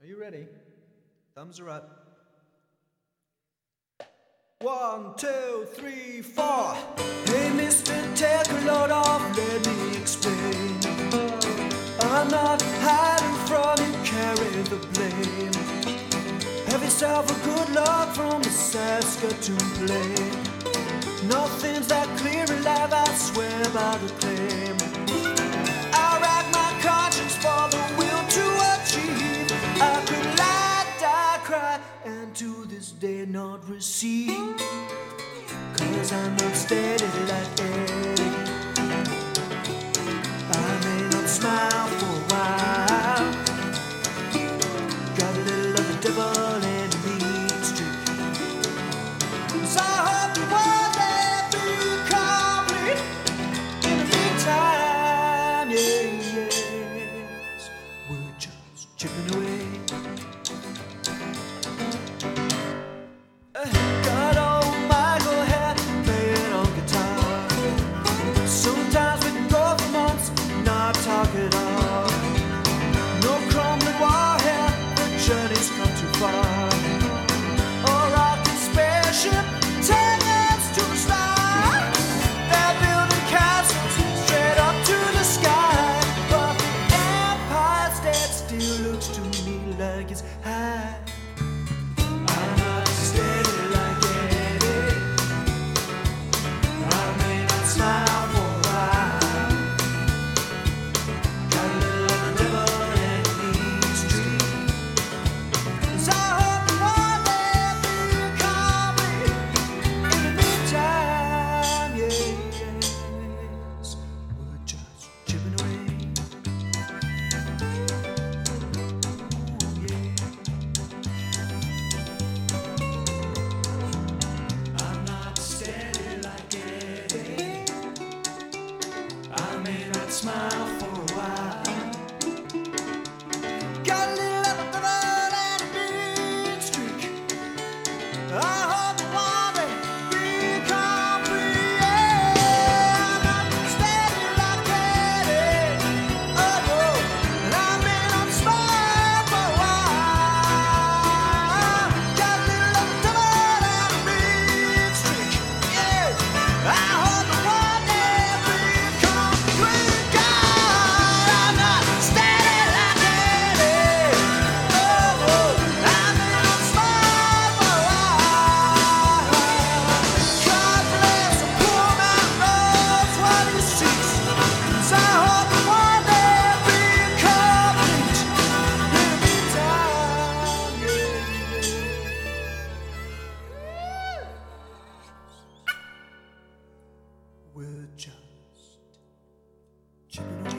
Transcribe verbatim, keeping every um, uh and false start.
Are you ready? Thumbs are up. One, two, three, four. Hey, mister, take a load off, let me explain. I'm not hiding from you, carry the blame. Have yourself a good luck from the Saskatoon plain. Nothing's that clear in life, I swear by the claim. I rack my conscience for the will to achieve. I could lie, die, cry, and to this day not receive. Cause I'm not steady like Eddie. I may not smile for a while. Got a little of the devil in a mean streak. So I hope you one day be complete. In the meantime, yeah, yes, we're just chipping away. Got old Michael here playing on guitar. Sometimes we can go for months, not talk at all. No crumbling wall here, the journey's come too far. A rocket spaceship, ten years to the star. They're building castles straight up to the sky. But the Empire State still looks to me like it's high. I'm not steady like Eddie. I may not smile for a while. Got a little of the devil in the street. So I hope you one day feel complete. In the meantime, yes, we're just chipping away. Ooh, yeah. I'm not steady like Eddie. I may not smile for a while. Got a little of the devil and a mean streak. I hope you one day be complete. Yeah, I'm not steady like Eddie. Oh, oh, and I may not smile for a while. Got a little of the devil and a mean streak. Yeah, I hope you one day be complete. God, I'm not steady like Eddie. Oh, oh, I may not smile for a while. God bless a poor man knows what he seeks. 'Cause I hope you one day be complete. In the meantime, yeah, we're just chipping away.